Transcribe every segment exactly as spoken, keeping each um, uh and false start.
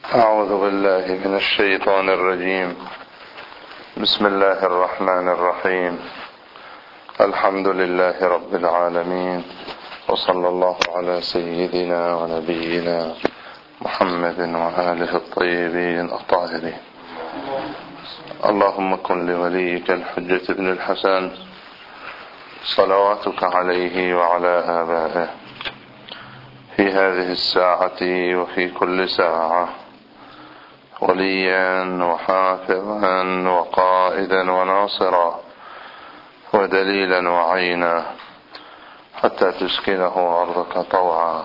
أعوذ بالله من الشيطان الرجيم. بسم الله الرحمن الرحيم. الحمد لله رب العالمين، وصلى الله على سيدنا ونبينا محمد وآله الطيبين الطاهرين. اللهم كن لوليك الحجة بن الحسن صلواتك عليه وعلى آبائه في هذه الساعة وفي كل ساعة وليا وحافظا وقائدا وناصرا ودليلا وعينا، حتى تسكنه أرضك طوعا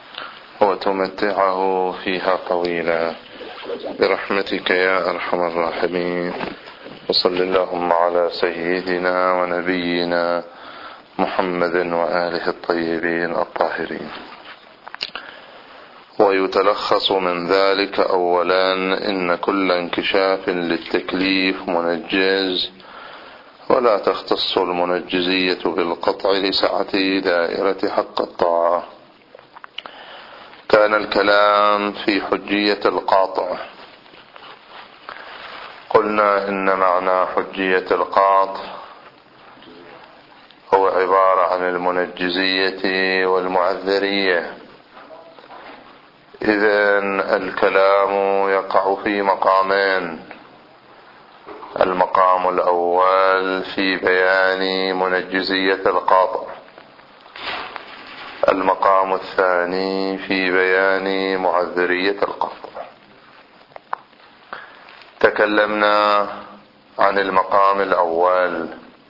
وتمتعه فيها طويلا برحمتك يا أرحم الراحمين. وصل اللهم على سيدنا ونبينا محمد وآله الطيبين الطاهرين. ويتلخص من ذلك أولا إن كل انكشاف للتكليف منجز، ولا تختص المنجزية بالقطع لسعة دائرة حق الطاعة. كان الكلام في حجية القاطع. قلنا إن معنى حجية القاطع هو عبارة عن المنجزية والمعذرية. إذن الكلام يقع في مقامين: المقام الأول في بيان منجزية القاطع، المقام الثاني في بيان معذرية القاطع. تكلمنا عن المقام الأول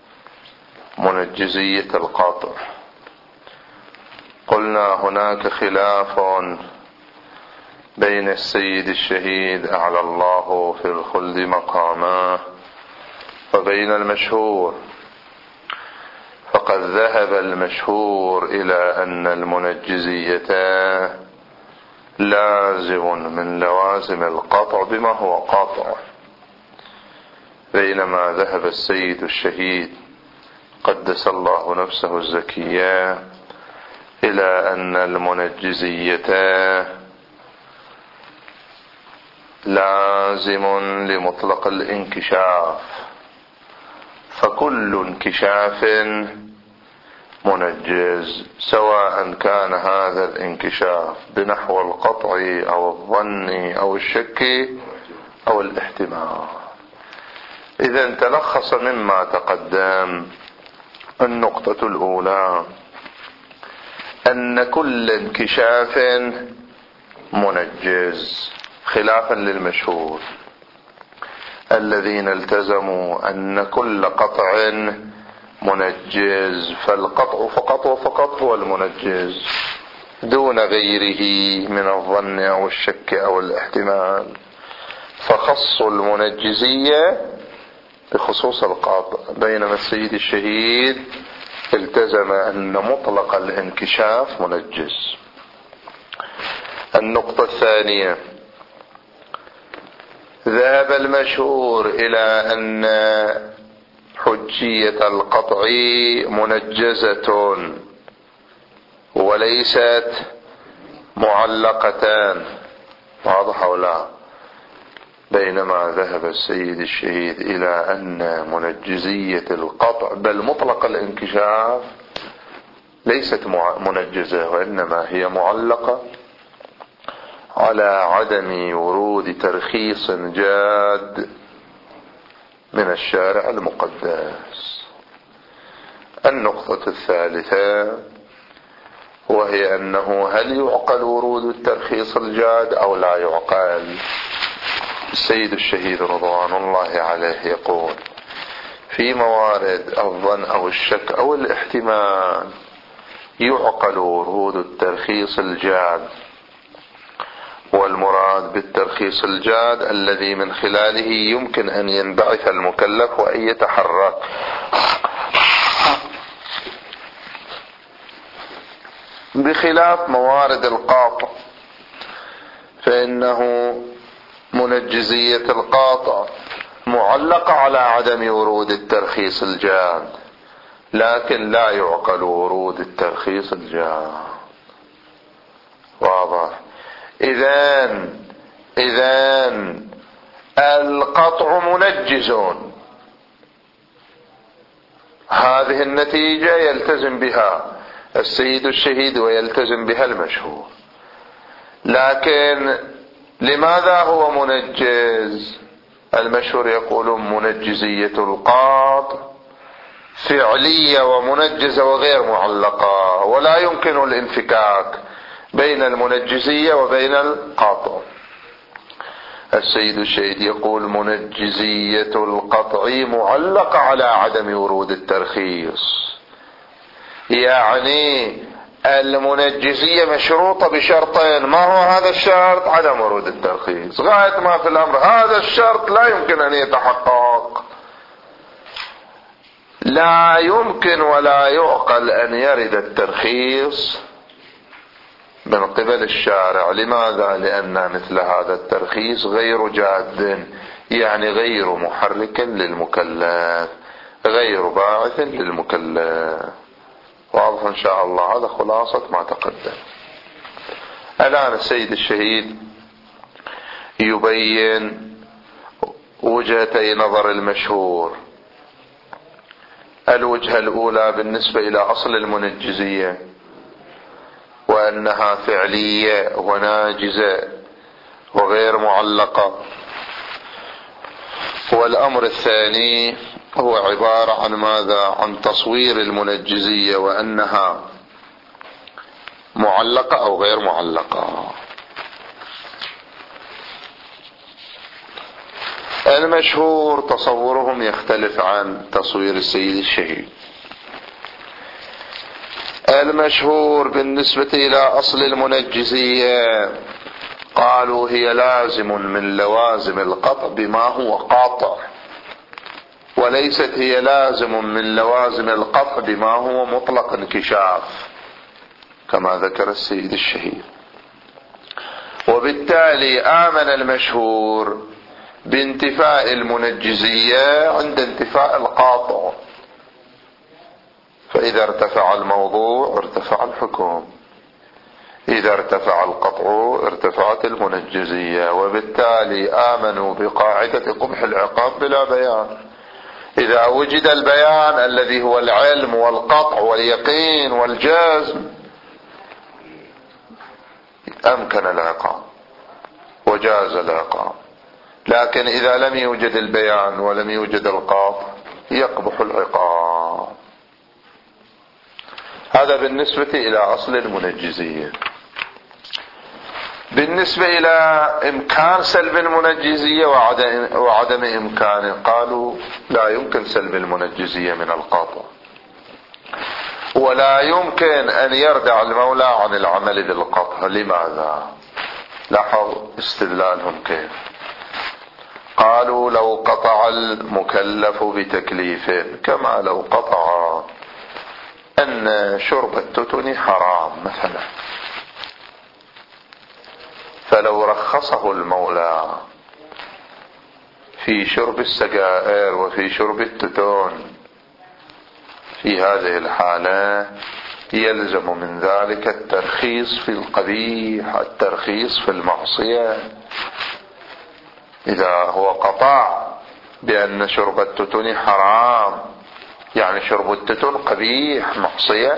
منجزية القاطع. قلنا هناك خلاف بين السيد الشهيد أعلى الله في الخلد مقاما وبين المشهور، فقد ذهب المشهور إلى أن المنجزية لازم من لوازم القطع بما هو قاطع، بينما ذهب السيد الشهيد قدس الله نفسه الزكية إلى أن المنجزية لازم لمطلق الانكشاف، فكل انكشاف منجز، سواء كان هذا الانكشاف بنحو القطع أو الظن أو الشك أو الاحتمال. إذن تلخص مما تقدم النقطة الأولى أن كل انكشاف منجز، خلافا للمشهور الذين التزموا أن كل قطع منجز، فالقطع فقط وفقط هو المنجز دون غيره من الظن أو الشك أو الاحتمال، فخصوا المنجزية بخصوص القاطع، بينما السيد الشهيد التزم أن مطلق الانكشاف منجز. النقطة الثانية: ذهب المشهور إلى أن حجية القطع منجزة وليست معلقتان، واضح أو لا؟ بينما ذهب السيد الشهيد إلى أن منجزية القطع بل مطلق الانكشاف ليست منجزة، وإنما هي معلقة على عدم ورود ترخيص جاد من الشارع المقدس. النقطة الثالثة وهي أنه هل يعقل ورود الترخيص الجاد أو لا يعقل؟ السيد الشهيد رضوان الله عليه يقول: في موارد الظن أو الشك أو الاحتمال يعقل ورود الترخيص الجاد، والمراد بالترخيص الجاد الذي من خلاله يمكن أن ينبعث المكلف وأن يتحرك، بخلاف موارد القاطع فإنه منجزية القاطع معلقة على عدم ورود الترخيص الجاد، لكن لا يعقل ورود الترخيص الجاد. واضح؟ إذن إذن القطع منجز، هذه النتيجة يلتزم بها السيد الشهيد ويلتزم بها المشهور. لكن لماذا هو منجز؟ المشهور يقول منجزية القاطع فعلية ومنجزة وغير معلقة، ولا يمكن الانفكاك بين المنجزية وبين القاطع. السيد الشهيد يقول منجزية القطع معلقة على عدم ورود الترخيص، يعني المنجزية مشروطة بشرطين، ما هو هذا الشرط؟ عدم ورود الترخيص. غاية ما في الأمر هذا الشرط لا يمكن أن يتحقق، لا يمكن ولا يعقل أن يرد الترخيص من قبل الشارع. لماذا؟ لأن مثل هذا الترخيص غير جاد، يعني غير محرك للمكلف، غير باعث للمكلف. واضح إن شاء الله؟ هذا خلاصة ما تقدم. الآن السيد الشهيد يبين وجهتي نظر المشهور. الوجهة الأولى بالنسبة إلى أصل المنجزية وأنها فعلية وناجزة وغير معلقة، والأمر الثاني هو عبارة عن ماذا؟ عن تصوير المنجزية وأنها معلقة أو غير معلقة. المشهور تصورهم يختلف عن تصوير السيد الشهيد. المشهور بالنسبة إلى أصل المنجزية قالوا هي لازم من لوازم القطع بما هو قاطع، وليست هي لازم من لوازم القطع بما هو مطلق انكشاف كما ذكر السيد الشهيد. وبالتالي آمن المشهور بانتفاء المنجزية عند انتفاء القاطع، فإذا ارتفع الموضوع ارتفع الحكم، إذا ارتفع القطع ارتفعت المنجزية. وبالتالي آمنوا بقاعدة قبح العقاب بلا بيان. إذا وجد البيان الذي هو العلم والقطع واليقين والجزم أمكن العقاب وجاز العقاب، لكن إذا لم يوجد البيان ولم يوجد القطع يقبح العقاب. هذا بالنسبة إلى أصل المنجزية. بالنسبة إلى إمكان سلب المنجزية وعدم, وعدم إمكانه قالوا لا يمكن سلب المنجزية من القاطع، ولا يمكن أن يردع المولى عن العمل بالقطع. لماذا؟ لاحظوا استدلالهم كيف. قالوا لو قطع المكلف بتكليف كما لو قطع أن شرب التتن حرام مثلا، فلو رخصه المولى في شرب السجائر وفي شرب التتون في هذه الحالة يلزم من ذلك الترخيص في القبيح، الترخيص في المعصية. إذا هو قطع بأن شرب التتن حرام يعني شرب التتن قبيح معصية،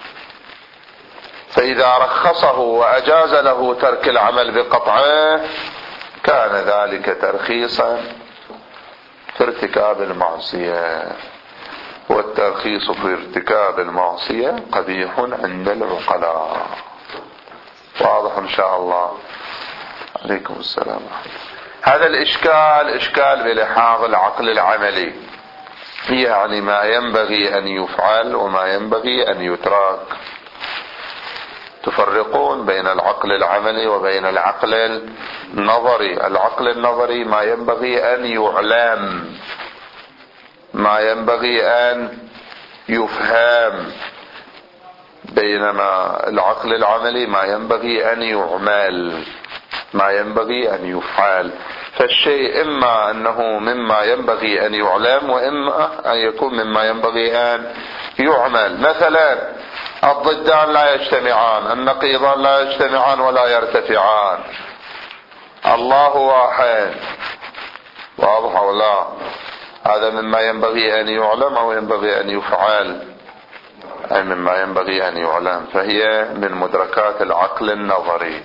فإذا رخصه وأجاز له ترك العمل بقطعه كان ذلك ترخيصا في ارتكاب المعصية، والترخيص في ارتكاب المعصية قبيح عند العقلاء. واضح إن شاء الله؟ عليكم السلام. هذا الإشكال إشكال بلحاظ العقل العملي، يعني ما ينبغي أن يفعل وما ينبغي أن يترك. تفرقون بين العقل العملي وبين العقل النظري. العقل النظري ما ينبغي أن يعلم، ما ينبغي أن يفهم، بينما العقل العملي ما ينبغي أن يعمل، ما ينبغي أن يفعل. فالشيء إما أنه مما ينبغي أن يعلم وإما أن يكون مما ينبغي أن يعمل. مثلا الضدان لا يجتمعان، النقيضان لا يجتمعان ولا يرتفعان. الله واحد، واضح أو لا؟ هذا مما ينبغي أن يعلم أو ينبغي أن يفعل؟ أي مما ينبغي أن يعلم، فهي من مدركات العقل النظري.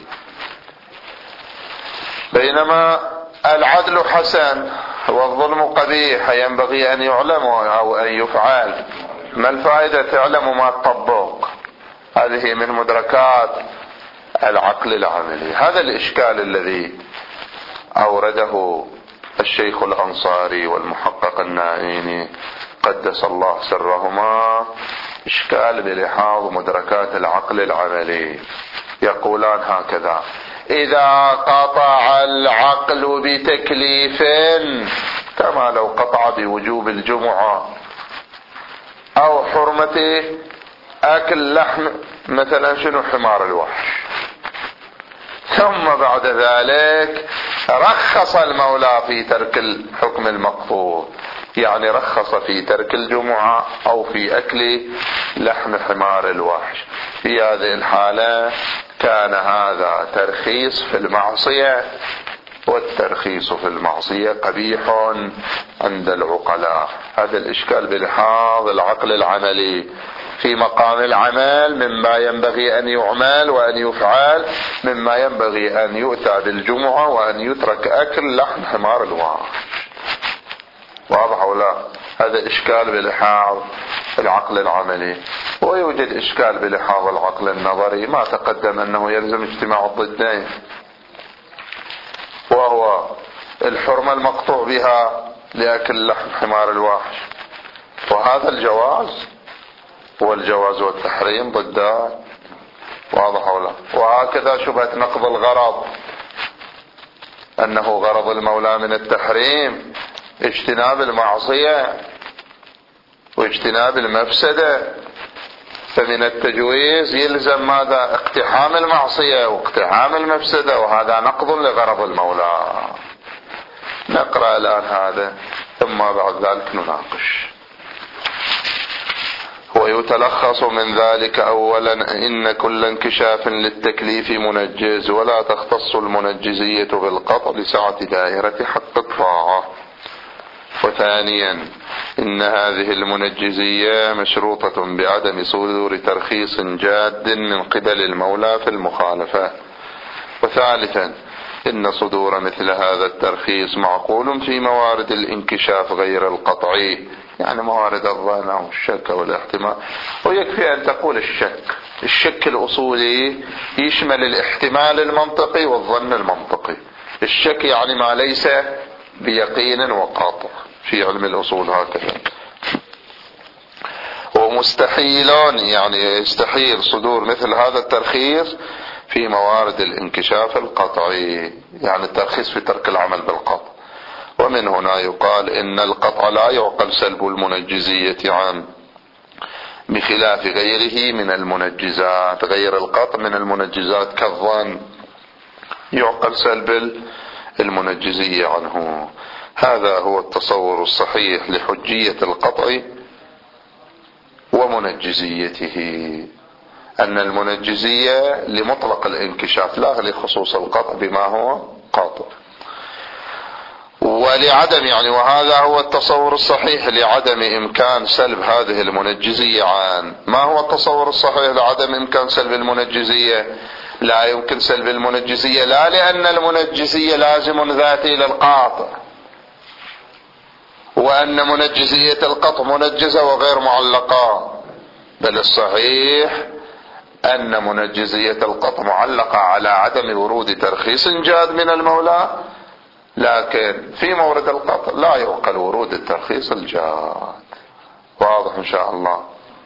بينما العدل حسن والظلم قبيح ينبغي أن يعلم أو أن يفعل. ما الفائدة تعلم وما تطبق؟ هذه من مدركات العقل العملي. هذا الإشكال الذي أورده الشيخ الأنصاري والمحقق النائيني قدس الله سرهما إشكال بلحاظ مدركات العقل العملي. يقولان هكذا: إذا قطع العقل بتكليف، كما لو قطع بوجوب الجمعة أو حرمة أكل لحم مثلا شنو حمار الوحش، ثم بعد ذلك رخص المولى في ترك الحكم المقطوع، يعني رخص في ترك الجمعة أو في أكل لحم حمار الوحش، في هذه الحالة كان هذا ترخيص في المعصية، والترخيص في المعصية قبيح عند العقلاء. هذا الإشكال بلحاظ العقل العملي في مقام العمل، مما ينبغي أن يعمل وأن يفعل، مما ينبغي أن يؤتى بالجمعة وأن يترك أكل لحم حمار الوحش. واضح ولا؟ هذا إشكال بلحاظ العقل العملي. ويوجد إشكال بلحاظ العقل النظري، ما تقدم أنه يلزم اجتماع الضدين، وهو الحرمة المقطوع بها لأكل لحم حمار الوحش، وهذا الجواز، والجواز والتحريم ضدان. واضح ولا؟ وهكذا شبهة نقض الغرض، أنه غرض المولى من التحريم اجتناب المعصية واجتناب المفسدة، فمن التجويز يلزم ماذا؟ اقتحام المعصية واقتحام المفسدة، وهذا نقض لغرض المولى. نقرأ الآن هذا ثم بعد ذلك نناقش. ويتلخص من ذلك أولا إن كل انكشاف للتكليف منجز، ولا تختص المنجزية بالقطع لسعة دائرة حق الطاعة. وثانيا إن هذه المنجزية مشروطة بعدم صدور ترخيص جاد من قبل المولى في المخالفة. وثالثا إن صدور مثل هذا الترخيص معقول في موارد الانكشاف غير القطعي، يعني موارد الظن أو الشك أو الاحتمال. ويكفي أن تقول الشك. الشك الأصولي يشمل الاحتمال المنطقي والظن المنطقي. الشك يعني ما ليس بيقين وقاطع في علم الأصول هكذا. ومستحيل يعني يستحيل صدور مثل هذا الترخيص في موارد الانكشاف القطعي، يعني الترخيص في ترك العمل بالقطع. ومن هنا يقال إن القطع لا يعقل سلب المنجزية عنه، بخلاف غيره من المنجزات. غير القطع من المنجزات كالظن يعقل سلب المنجزية عنه. هذا هو التصور الصحيح لحجية القطع ومنجزيته، أن المنجزية لمطلق الانكشاف لا لخصوص القطع بما هو قاطع. ولعدم يعني وهذا هو التصور الصحيح لعدم إمكان سلب هذه المنجزية عن. ما هو التصور الصحيح لعدم إمكان سلب المنجزية؟ لا يمكن سلب المنجزية لا لأن المنجزية لازم ذاتي للقاطع، وأن منجزية القطع منجزة وغير معلقة، بل الصحيح أن منجزية القطع معلقة على عدم ورود ترخيص جاد من المولى، لكن في مورد القطع لا يعقل ورود الترخيص الجاد. واضح إن شاء الله.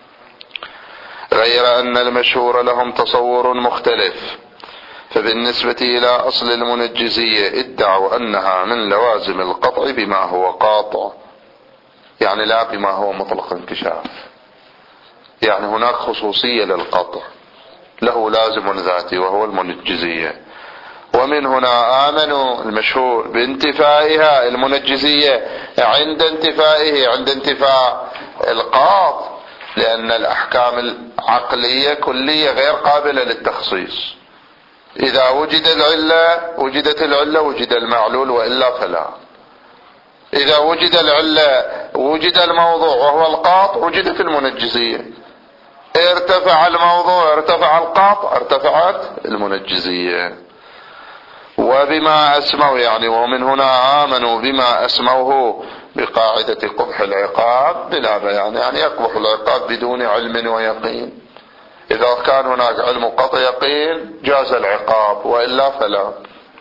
غير أن المشهور لهم تصور مختلف، فبالنسبة إلى أصل المنجزية ادعوا أنها من لوازم القطع بما هو قاطع، يعني لا بما هو مطلق انكشاف. يعني هناك خصوصية للقطع له لازم ذاتي وهو المنجزية، ومن هنا آمنوا المشهور بانتفائها المنجزية عند انتفائه عند انتفاء القاطع، لأن الأحكام العقلية كلية غير قابلة للتخصيص. إذا وجد العلة وجدت العلة وجد المعلول، وإلا فلا. إذا وجد العلة وجد الموضوع وهو القاطع وجدت المنجزية. ارتفع الموضوع ارتفع القاطع ارتفعت المنجزية. وبما أسموا يعني ومن هنا آمنوا بما أسموه بقاعدة قبح العقاب بلا بيان، يعني يقبح العقاب بدون علم ويقين. إذا كان هناك علم قطع يقين جاز العقاب، وإلا فلا.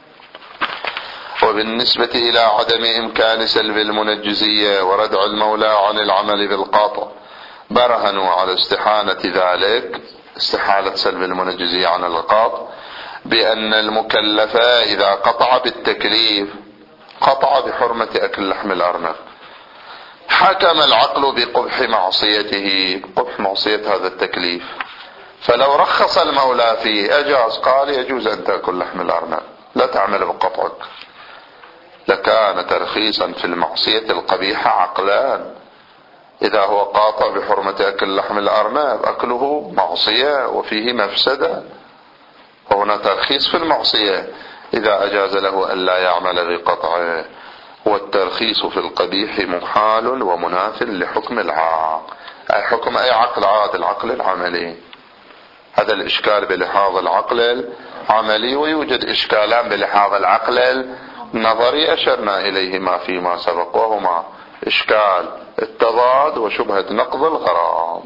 وبالنسبة إلى عدم إمكان سلب المنجزية وردع المولى عن العمل بالقاطع، برهنوا على استحالة ذلك، استحالة سلب المنجزية عن القاطع، بأن المكلف إذا قطع بالتكليف قطع بحرمة أكل لحم الأرنب. حكم العقل بقبح معصيته، قبح معصية هذا التكليف، فلو رخص المولى فيه أجاز، قال يجوز أن تأكل لحم الأرنب لا تعمل بقطعك، لكان ترخيصا في المعصية القبيحة عقلان. إذا هو قاطع بحرمة أكل لحم الأرنب أكله معصية وفيه مفسدة، وهنا ترخيص في المعصية إذا أجاز له أن لا يعمل بقطعه. والترخيص في القبيح محال ومناف لحكم العاقل، أي حكم أي عقل عاد، العقل العملي. هذا الإشكال بلحاظ العقل العملي، ويوجد إشكالان بلحاظ العقل النظري أشرنا إليهما فيما سبق، وهما إشكال التضاد وشبهة نقض الغرام.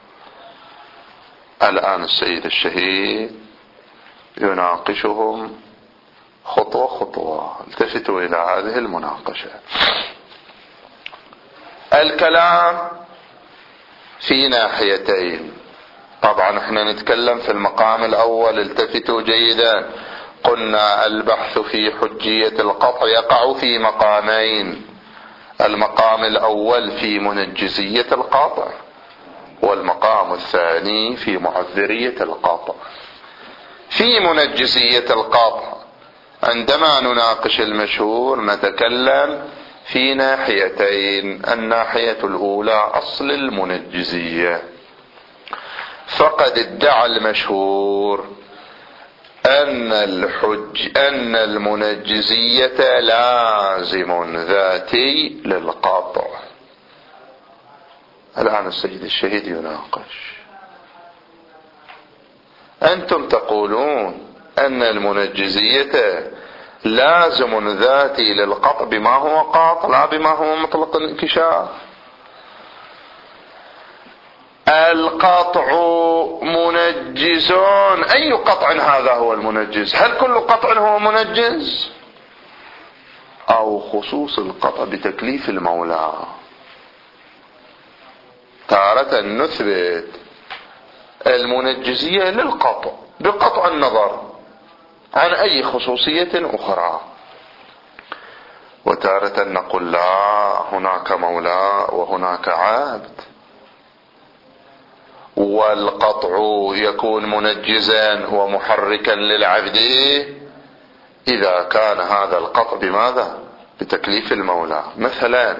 الآن السيد الشهيد يناقشهم خطوة خطوة. التفتوا إلى هذه المناقشة. الكلام في ناحيتين. طبعا احنا نتكلم في المقام الأول، التفتوا جيدا. قلنا البحث في حجية القطع يقع في مقامين: المقام الأول في منجزية القاطع، والمقام الثاني في معذرية القاطع. في منجزية القاطع عندما نناقش المشهور نتكلم في ناحيتين. الناحية الأولى أصل المنجزية، فقد ادعى المشهور أن الحج أن المنجزية لازم ذاتي للقاطع. الآن السيد الشهيد يناقش. أنتم تقولون أن المنجزية لازم ذاتي للقطع بما هو قاطع لا بما هو مطلق الانكشاف. القطع منجزون، أي قطع هذا هو المنجز؟ هل كل قطع هو منجز؟ أو خصوص القطع بتكليف المولى؟ تارة نثبت المنجزية للقطع بقطع النظر عن أي خصوصية أخرى، وتارة نقول لا، هناك مولى وهناك عبد، والقطع يكون منجزا ومحركا للعبد إذا كان هذا القطع بماذا؟ بتكليف المولى. مثلا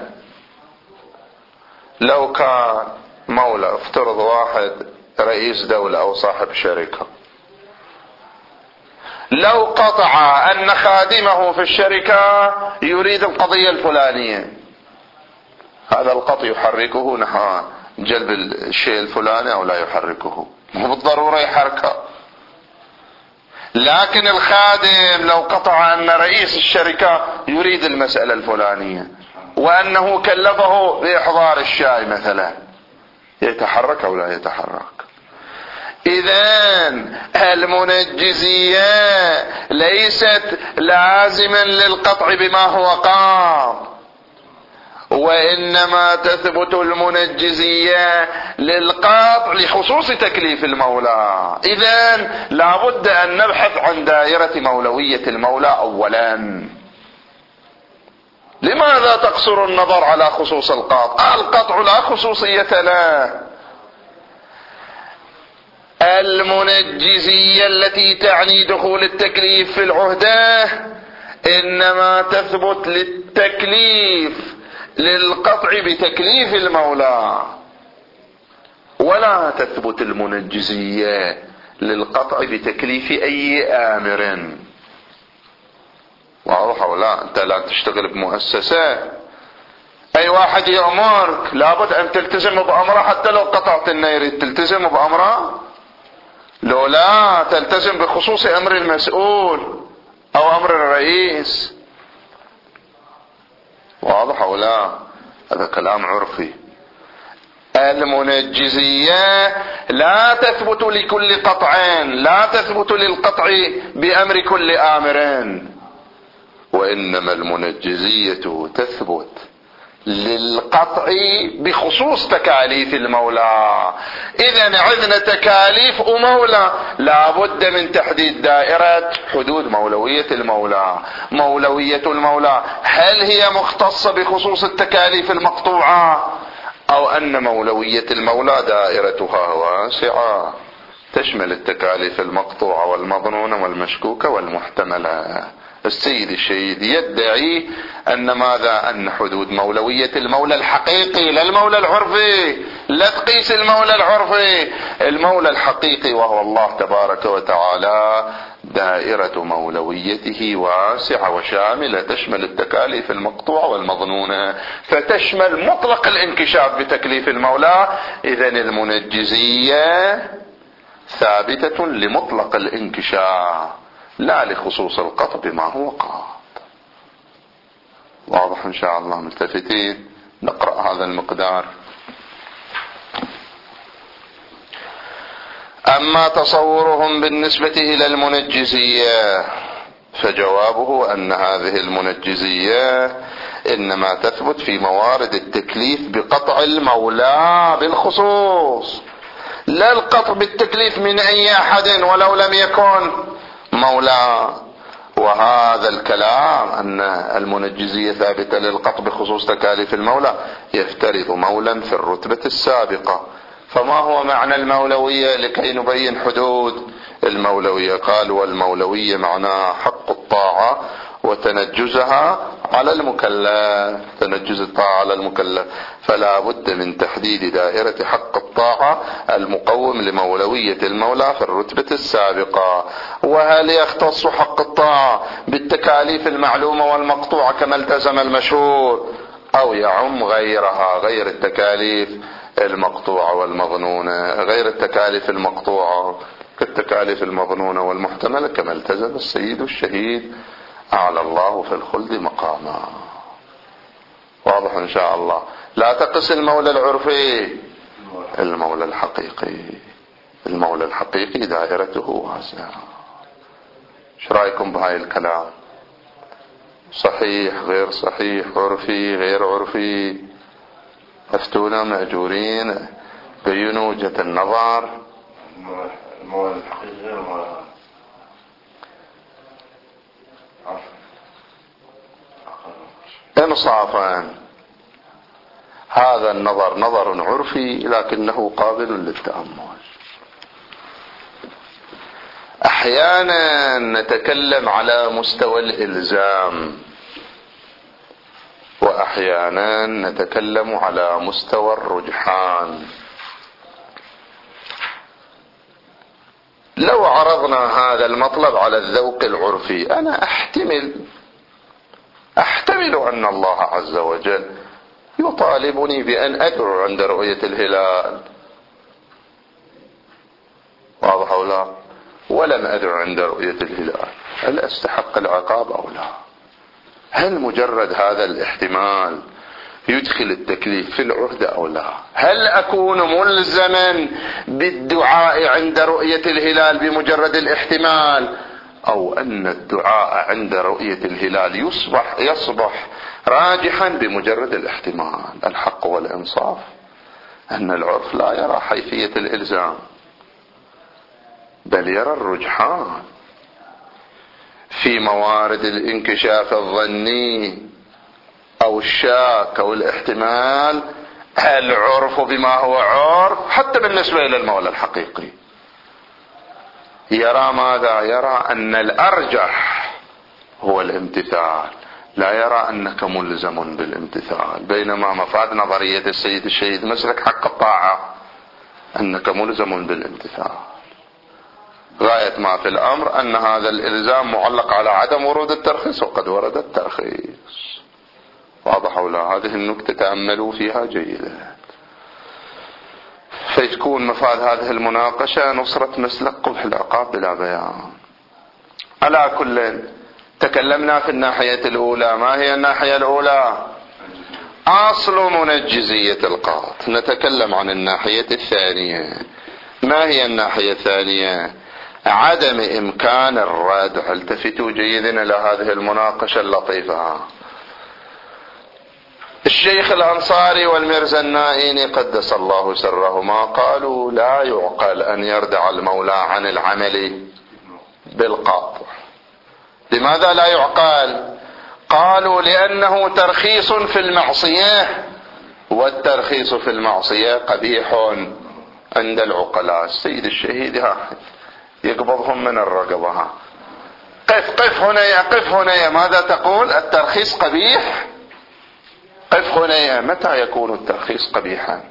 لو كان مولى، افترض واحد رئيس دولة أو صاحب شركة، لو قطع أن خادمه في الشركة يريد القضية الفلانية، هذا القطع يحركه نحو جلب الشيء الفلاني أو لا يحركه؟ مو بالضرورة يحركه. لكن الخادم لو قطع أن رئيس الشركة يريد المسألة الفلانية وأنه كلفه بإحضار الشاي مثلا، يتحرك أو لا يتحرك؟ إذن المنجزية ليست لازما للقطع بما هو قام، وإنما تثبت المنجزية للقطع لخصوص تكليف المولى. إذن لابد أن نبحث عن دائرة مولوية المولى أولا. لماذا تقصر النظر على خصوص القطع؟ القطع لا خصوصية له. المنجزية التي تعني دخول التكليف في العهدة إنما تثبت للتكليف للقطع بتكليف المولى، ولا تثبت المنجزية للقطع بتكليف أي آمر. واضح ولا؟ أنت لا تشتغل بمؤسسة، أي واحد يأمرك لابد أن تلتزم بأمره، حتى لو قطعت النير تلتزم بأمره، لو لا تلتزم بخصوص أمر المسؤول أو أمر الرئيس. واضح ولا؟ هذا كلام عرفي. المنجزية لا تثبت لكل قطع، لا تثبت للقطع بأمر كل آمر، وإنما المنجزية تثبت للقطع بخصوص تكاليف المولى. إذا عندنا تكاليف ومولى، لابد من تحديد دائرة حدود مولوية المولى. مولوية المولى هل هي مختصة بخصوص التكاليف المقطوعة، أو أن مولوية المولى دائرتها واسعة تشمل التكاليف المقطوعة والمظنونة والمشكوكة والمحتملة. السيد الشهيد يدعي أن ماذا؟ أن حدود مولوية المولى الحقيقي، لا المولى العرفي، لا تقيس المولى العرفي، المولى الحقيقي وهو الله تبارك وتعالى دائرة مولويته واسعة وشاملة، تشمل التكاليف المقطوعة والمظنونة، فتشمل مطلق الانكشاف بتكليف المولى. إذن المنجزية ثابتة لمطلق الانكشاف لا لخصوص القطع بما هو قاط. واضح إن شاء الله؟ ملتفتين نقرأ هذا المقدار. أما تصورهم بالنسبة إلى المنجزية فجوابه أن هذه المنجزية إنما تثبت في موارد التكليف بقطع المولى بالخصوص، لا القطع بالتكليف من أي أحد ولو لم يكن مولى. وهذا الكلام أن المنجزية ثابتة للقطع بخصوص تكاليف المولى يفترض مولا في الرتبة السابقة. فما هو معنى المولوية لكي نبين حدود المولوية؟ قال والمولوية معناها حق الطاعة وتنجزها على المكلف، تنجز الطاعة على المكلف، فلا بد من تحديد دائرة حق الطاعة المقوم لمولوية المولى في الرتبة السابقة. وهل يختص حق الطاعة بالتكاليف المعلومة والمقطوعة كما التزم المشهور، أو يعم غيرها، غير التكاليف المقطوعة والمظنونة، غير التكاليف المقطوعة كالتكاليف المظنونة والمحتملة كما التزم السيد الشهيد أعلى الله في الخلد مقاما. واضح إن شاء الله؟ لا تقس المولى العرفي، المولى الحقيقي، المولى الحقيقي دائرته واسعة. ايش رايكم بهاي الكلام؟ صحيح غير صحيح، عرفي غير عرفي؟ افتونا مأجورين، بينوا وجهة النظر. المولى الحقيقي غير المولى انصافا. هذا النظر نظر عرفي لكنه قابل للتأمل. احيانا نتكلم على مستوى الالزام، واحيانا نتكلم على مستوى الرجحان. لو عرضنا هذا المطلب على الذوق العرفي، انا احتمل احتمل ان الله عز وجل يطالبني بان ادعو عند رؤية الهلال، واضح او لا؟ ولم ادعو عند رؤية الهلال، هل استحق العقاب او لا؟ هل مجرد هذا الاحتمال يدخل التكليف في العهدة او لا؟ هل اكون ملزما بالدعاء عند رؤية الهلال بمجرد الاحتمال، او ان الدعاء عند رؤية الهلال يصبح يصبح راجحا بمجرد الاحتمال؟ الحق والانصاف ان العرف لا يرى حيثية الالزام، بل يرى الرجحان في موارد الانكشاف الظني او الشاك او الاحتمال. العرف بما هو عرف حتى بالنسبة الى المولى الحقيقي يرى ماذا؟ يرى ان الارجح هو الامتثال، لا يرى انك ملزم بالامتثال. بينما مفاد نظرية السيد الشهيد مسلك حق الطاعة انك ملزم بالامتثال. غاية ما في الأمر أن هذا الإلزام معلق على عدم ورود الترخيص وقد ورد الترخيص. واضح ولا؟ هذه النكتة تأملوا فيها جيدا، فيكون مفاد هذه المناقشة نصرة مسلك قبح العقاب بلا بيان. على كل تكلمنا في الناحية الأولى. ما هي الناحية الأولى؟ أصل منجزية القاط. نتكلم عن الناحية الثانية. ما هي الناحية الثانية؟ عدم إمكان الردع. التفتوا جيدا إلى هذه المناقشة اللطيفة. الشيخ الأنصاري والميرزا النائيني قدس الله سرهما قالوا لا يعقل أن يردع المولى عن العمل بالقاطع. لماذا لا يعقل؟ قالوا لأنه ترخيص في المعصية، والترخيص في المعصية قبيح عند العقلاء. السيد الشهيد يقبضهم من الرقبة. قف قف هنا قف هنا. ماذا تقول؟ الترخيص قبيح؟ قف هنا. متى يكون الترخيص قبيحا؟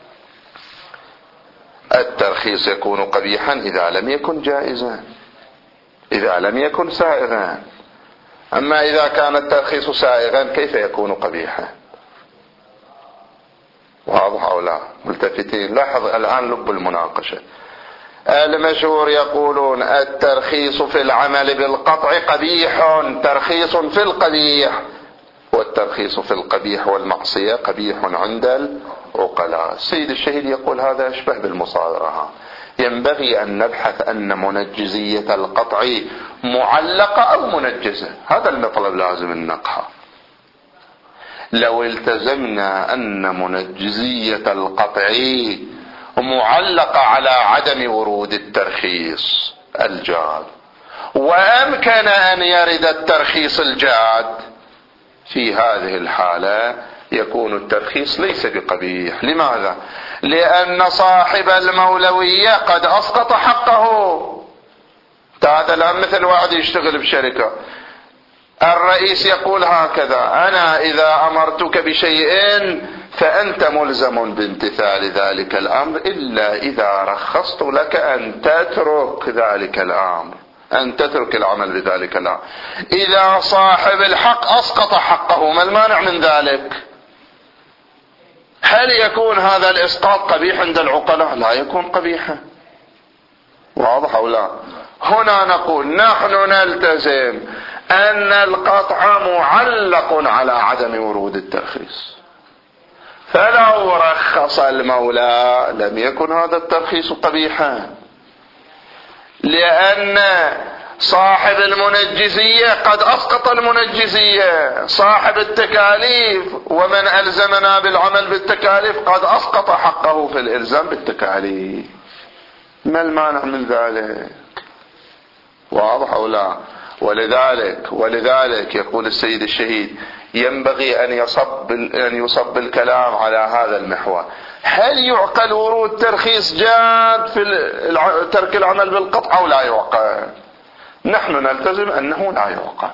الترخيص يكون قبيحا إذا لم يكن جائزا، إذا لم يكن سائغا. أما إذا كان الترخيص سائغا كيف يكون قبيحا؟ واضح أو لا؟ ملتفتين. لاحظ الآن لب المناقشة. المشهور يقولون الترخيص في العمل بالقطع قبيح، ترخيص في القبيح، والترخيص في القبيح والمعصية قبيح عند العقلاء. السيد الشهيد يقول هذا يشبه بالمصادرة. ينبغي أن نبحث أن منجزية القطع معلقة أو منجزة. هذا المطلب لازم النقحة. لو التزمنا أن منجزية القطع معلقة على عدم ورود الترخيص الجاد، وأمكن أن يرد الترخيص الجاد، في هذه الحالة يكون الترخيص ليس بقبيح. لماذا؟ لأن صاحب المولوية قد أسقط حقه. هذا الآن مثل واحد يشتغل بشركة، الرئيس يقول هكذا: أنا إذا أمرتك بشيء فأنت ملزم بامتثال ذلك الأمر إلا إذا رخصت لك أن تترك ذلك الأمر، أن تترك العمل بذلك الأمر. إذا صاحب الحق أسقط حقه ما المانع من ذلك؟ هل يكون هذا الإسقاط قبيح عند العقلاء؟ لا يكون قبيحا. واضح أو لا؟ هنا نقول نحن نلتزم أن القطع معلق على عدم ورود الترخيص، فلو رخص المولى لم يكن هذا الترخيص قبيحا، لأن صاحب المنجزية قد أسقط المنجزية، صاحب التكاليف ومن ألزمنا بالعمل بالتكاليف قد أسقط حقه في الإلزام بالتكاليف. ما المانع من ذلك؟ واضح أو لا؟ ولذلك ولذلك يقول السيد الشهيد ينبغي أن يصب أن يصب الكلام على هذا المحور: هل يعقل ورود ترخيص جاد في ترك العمل بالقطع أو لا يعقل؟ نحن نلتزم أنه لا يعقل،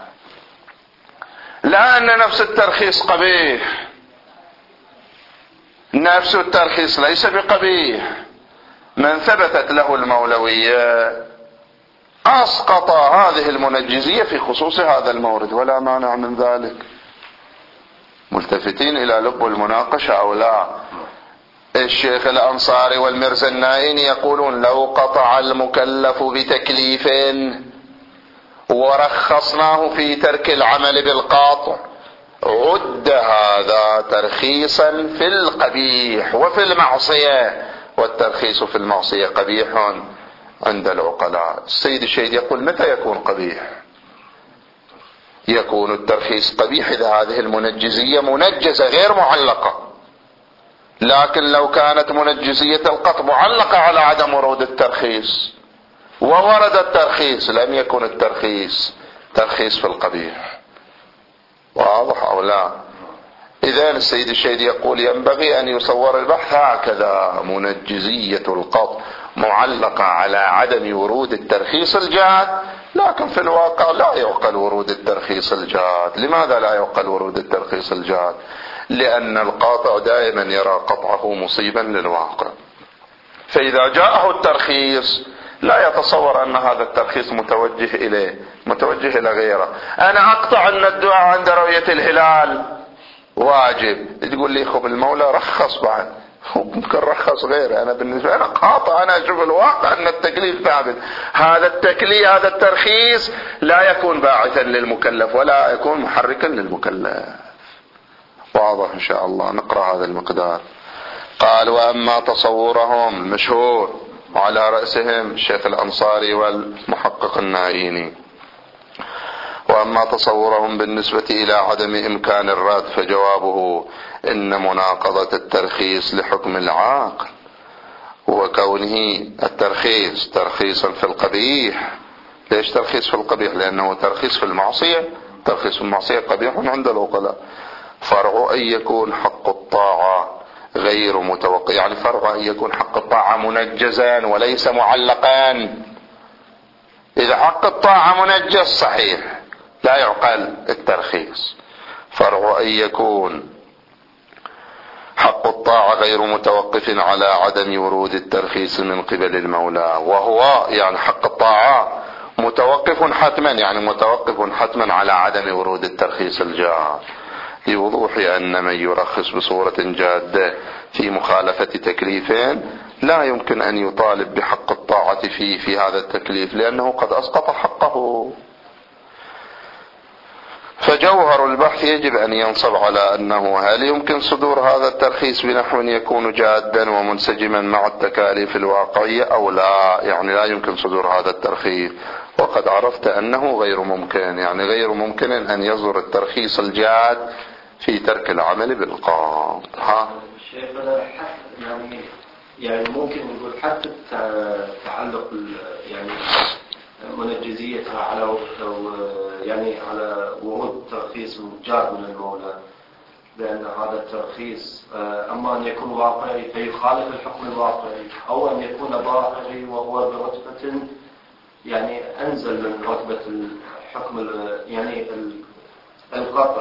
لا أن نفس الترخيص قبيح، نفس الترخيص ليس بقبيح. من ثبتت له المولوية أسقط هذه المنجزية في خصوص هذا المورد ولا مانع من ذلك. ملتفتين إلى لب المناقشة أو لا؟ الشيخ الأنصاري والميرزا النائيني يقولون لو قطع المكلف بتكليف ورخصناه في ترك العمل بالقاطع عد هذا ترخيصا في القبيح وفي المعصية، والترخيص في المعصية قبيح عند العقلاء. السيد الشهيد يقول متى يكون قبيح؟ يكون الترخيص قبيح إذا هذه المنجزية منجزة غير معلقة، لكن لو كانت منجزية القطع معلقة على عدم ورود الترخيص وورد الترخيص لم يكن الترخيص ترخيص في القبيح. واضح أو لا؟ إذن السيد الشهيد يقول ينبغي أن يصور البحث هكذا: منجزية القطع معلقة على عدم ورود الترخيص الجاد، لكن في الواقع لا يعقل ورود الترخيص الجاد. لماذا لا يعقل ورود الترخيص الجاد؟ لأن القاطع دائما يرى قطعه مصيبا للواقع، فإذا جاءه الترخيص لا يتصور أن هذا الترخيص متوجه إليه، متوجه إلى غيره. أنا أقطع أن الدعاء عند رؤية الهلال واجب، تقول لي خب المولى رخص بعد، ممكن رخص غيره. أنا بالنسبة أنا قاطع، أنا أشوف الواقع أن التكليف ثابت. هذا التكليف هذا الترخيص لا يكون باعثا للمكلف ولا يكون محركا للمكلف. واضح إن شاء الله. نقرأ هذا المقدار. قال: وأما تصورهم مشهور وعلى رأسهم الشيخ الأنصاري والمحقق النائيني، وأما تصورهم بالنسبة إلى عدم إمكان الرد فجوابه إن مناقضة الترخيص لحكم العاقل وكونه الترخيص ترخيصا في القبيح. ليش ترخيص في القبيح؟ لأنه ترخيص في المعصية، ترخيص في المعصية قبيح عند العقلاء. فرع أن يكون حق الطاعة غير متوقع، يعني فرع أن يكون حق الطاعة منجزا وليس معلقا. إذا حق الطاعة منجز صحيح لا يعقل الترخيص. فرع أن يكون حق الطاعة غير متوقف على عدم ورود الترخيص من قبل المولى، وهو يعني حق الطاعة متوقف حتما، يعني متوقف حتما على عدم ورود الترخيص الجاد، لوضوح أن من يرخص بصورة جادة في مخالفة تكليفين لا يمكن أن يطالب بحق الطاعة فيه في هذا التكليف، لأنه قد أسقط حقه. فجوهر البحث يجب أن ينصب على أنه هل يمكن صدور هذا الترخيص بنحو يكون جادا ومنسجما مع التكاليف الواقعية أو لا، يعني لا يمكن صدور هذا الترخيص. وقد عرفت أنه غير ممكن، يعني غير ممكن أن يصدر الترخيص الجاد في ترك العمل بالقاط. ها الشيخ يعني يعني ممكن نقول حتى تعلق يعني منجزيتها على يعني على ورود ترخيص جاد من المولى، لأن هذا الترخيص أما أن يكون واقعي فيخالف الحكم الواقعي، أو أن يكون ظاهري وهو برتبة يعني أنزل من رتبة الحكم يعني القطع،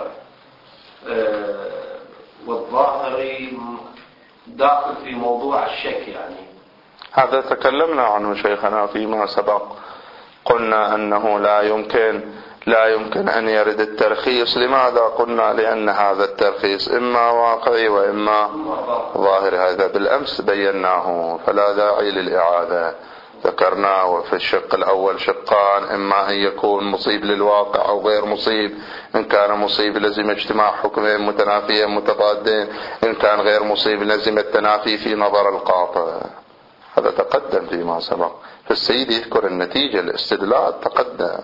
والظاهري داخل في موضوع الشك. يعني هذا تكلمنا عنه شيخنا فيما سبق، قلنا أنه لا يمكن لا يمكن أن يرد الترخيص. لماذا؟ قلنا لأن هذا الترخيص إما واقعي وإما ظاهر. هذا بالأمس بيناه فلا داعي للإعادة. ذكرنا وفي الشق الأول شقان: إما أن يكون مصيب للواقع أو غير مصيب. إن كان مصيب لزم اجتماع حكمين متنافيين متضادين، إن كان غير مصيب لزم التنافي في نظر القاطع. هذا تقدم فيما سبق. فالسيد يذكر النتيجة الاستدلال تقدم.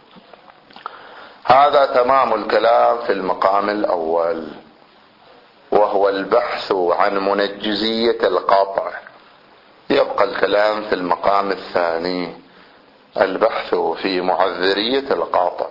هذا تمام الكلام في المقام الأول، وهو البحث عن منجزية القاطع. يبقى الكلام في المقام الثاني، البحث في معذرية القاطع.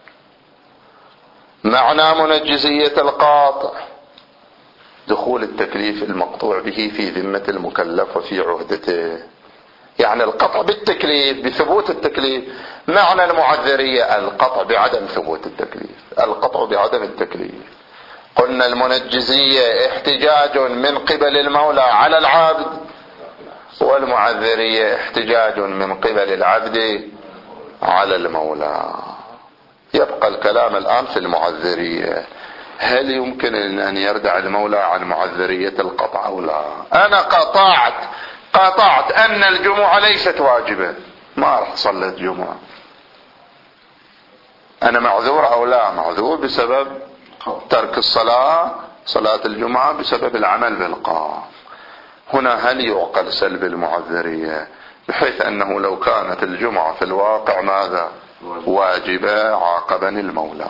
معنى منجزية القاطع دخول التكليف المقطوع به في ذمة المكلف وفي عهدته، يعني القطع بالتكليف بثبوت التكليف. معنى المعذرية القطع بعدم ثبوت التكليف، القطع بعدم التكليف. قلنا المنجزية احتجاج من قبل المولى على العبد، والمعذرية احتجاج من قبل العبد على المولى. يبقى الكلام الآن في المعذرية. هل يمكن أن يردع المولى عن معذرية القطع أو لا؟ أنا قطعت قطعت أن الجمعة ليست واجبة، ما راح صليت جمعة، أنا معذور أو لا؟ معذور بسبب ترك الصلاة، صلاة الجمعة، بسبب العمل بالقاف. هنا هل يعقل سلب المعذرية بحيث أنه لو كانت الجمعة في الواقع ماذا؟ واجبة، عاقبني المولى.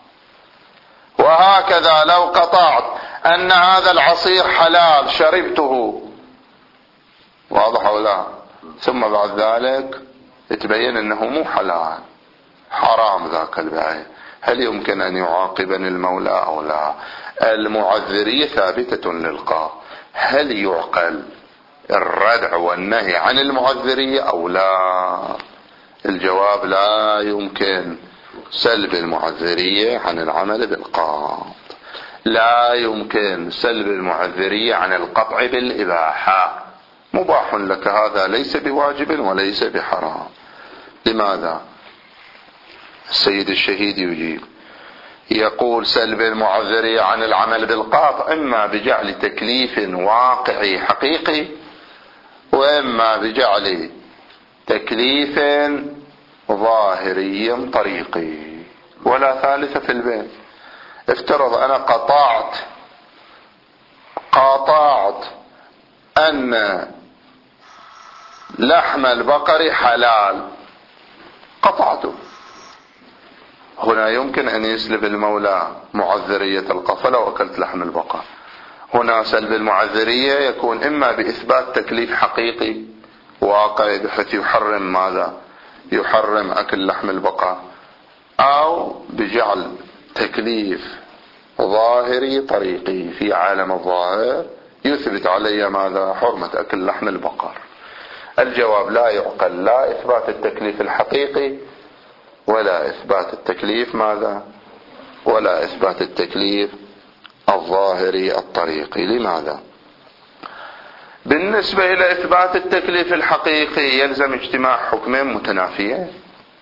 وهكذا لو قطعت أن هذا العصير حلال شربته، واضح أو لا؟ ثم بعد ذلك يتبين أنه مو حلال، حرام ذاك البيع، هل يمكن أن يعاقبني المولى أو لا؟ المعذرية ثابتة للقاء. هل يعقل الردع والنهي عن المعذرية أو لا؟ الجواب لا يمكن سلب المعذرية عن العمل بالقاط، لا يمكن سلب المعذرية عن القطع بالإباحة، مباح لك، هذا ليس بواجب وليس بحرام. لماذا؟ السيد الشهيد يجيب، يقول سلب المعذرية عن العمل بالقاطع إما بجعل تكليف واقعي حقيقي، وإما بجعل تكليف ظاهري طريقي، ولا ثالث في البين. افترض أنا قطعت قاطعت أن لحم البقر حلال، قطعته. هنا يمكن أن يسلب المولى معذرية القطع لو أكلت لحم البقر. هنا سلب المعذرية يكون إما بإثبات تكليف حقيقي واقعي بحيث يحرم ماذا؟ يحرم أكل لحم البقر، أو بجعل تكليف ظاهري طريقي في عالم الظاهر يثبت علي ماذا؟ حرمة أكل لحم البقر. الجواب لا يعقل لا إثبات التكليف الحقيقي ولا إثبات التكليف ماذا؟ ولا إثبات التكليف الظاهري الطريقي. لماذا؟ بالنسبة إلى إثبات التكليف الحقيقي يلزم اجتماع حكمين متنافيين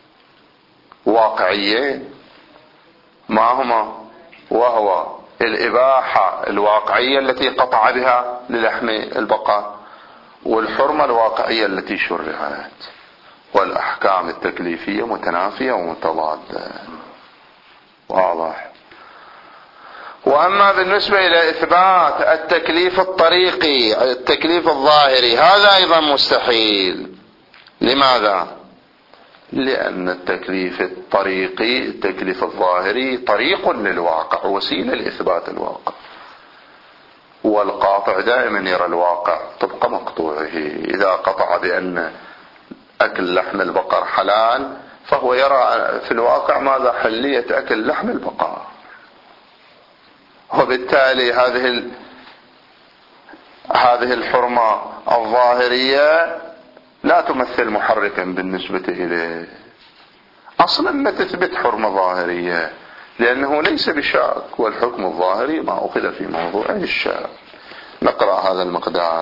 واقعيين، ما هما؟ وهو الإباحة الواقعية التي قطع بها للحم البقر، والحرمة الواقعية التي شرعت، والأحكام التكليفية متنافية ومتضادة. واضح؟ وأما بالنسبة إلى إثبات التكليف الطريقي التكليف الظاهري هذا أيضا مستحيل. لماذا؟ لأن التكليف الطريقي التكليف الظاهري طريق للواقع، وسيلة لإثبات الواقع، والقاطع دائما يرى الواقع طبق مقطوعه. إذا قطع بأن أكل لحم البقر حلال فهو يرى في الواقع ماذا؟ حلية أكل لحم البقر، وبالتالي هذه ال... هذه الحرمة الظاهرية لا تمثل محركا بالنسبة إليه. أصلا لا تثبت حرمة ظاهرية لأنه ليس بشاك، والحكم الظاهري ما أخذ في موضوع الشاك. نقرأ هذا المقدار.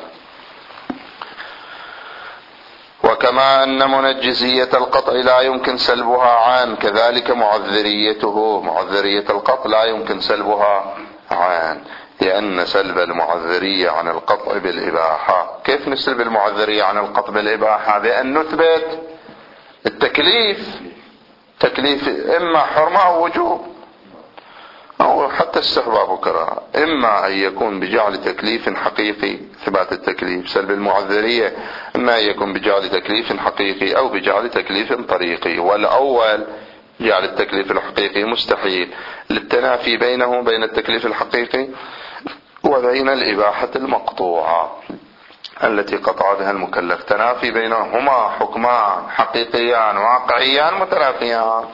وكما أن منجزية القطع لا يمكن سلبها عن، كذلك معذريته معذرية القطع لا يمكن سلبها عن، لأن سلب المعذرية عن القطع بالإباحة. كيف نسلب المعذرية عن القطع بالإباحة؟ بأن نثبت التكليف، تكليف إما حرمة أو وجوب أو حتى استحباب وكراهة. إما أن يكون بجعل تكليف حقيقي، إثبات التكليف. سلب المعذرية إما أن يكون بجعل تكليف حقيقي أو بجعل تكليف طريقي، والأول جعل التكليف الحقيقي مستحيل للتنافي بينه بين التكليف الحقيقي وبين الإباحة المقطوعة التي قطع بها المكلف. تنافي بينهما حكمان حقيقيان واقعيان متنافيان.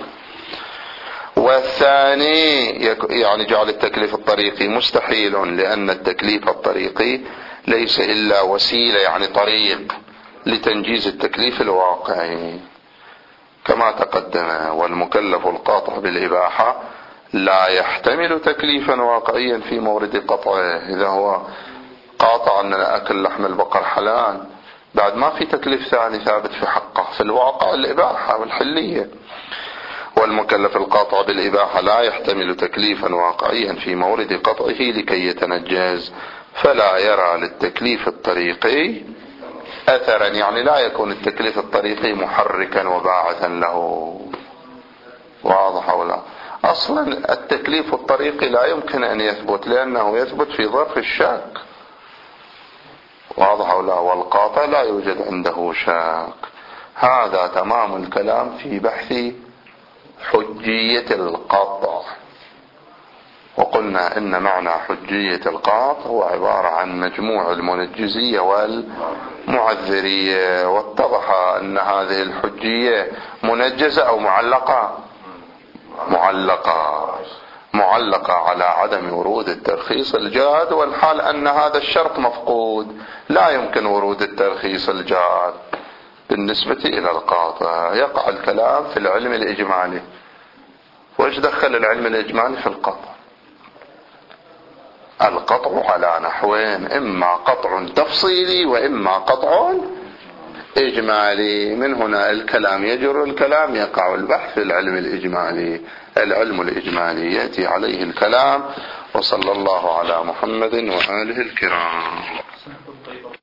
والثاني يعني جعل التكليف الطريقي مستحيل، لأن التكليف الطريقي ليس إلا وسيلة يعني طريق لتنجيز التكليف الواقعي كما تقدم. والمكلف القاطع بالإباحة لا يحتمل تكليفا واقعيا في مورد قطعه. إذا هو قاطع أن أكل لحم البقر حلال، بعد ما في تكليف ثاني ثابت في حقه، في الواقع الإباحة والحلية. والمكلف القاطع بالإباحة لا يحتمل تكليفا واقعيا في مورد قطعه لكي يتنجز، فلا يرى للتكليف الطريقي أثرا، يعني لا يكون التكليف الطريقي محركا وباعثا له. واضح ولا؟ أصلا التكليف الطريقي لا يمكن أن يثبت لأنه يثبت في ظرف الشاك. واضح ولا؟ والقاطع لا يوجد عنده شاك. هذا تمام الكلام في بحث حجية القطع. وقلنا إن معنى حجية القاطع هو عبارة عن مجموع المنجزية والمعذرية، واتضح أن هذه الحجية منجزة أو معلقة معلقة معلقة على عدم ورود الترخيص الجاد، والحال أن هذا الشرط مفقود، لا يمكن ورود الترخيص الجاد بالنسبة إلى القاطع. يقع الكلام في العلم الإجمالي. وإيش دخل العلم الإجمالي في القطع؟ القطع على نحوين، إما قطع تفصيلي وإما قطع إجمالي. من هنا الكلام يجر الكلام، يقع البحث في العلم الإجمالي. العلم الإجمالي يأتي عليه الكلام. وصلى الله على محمد وآله الكرام.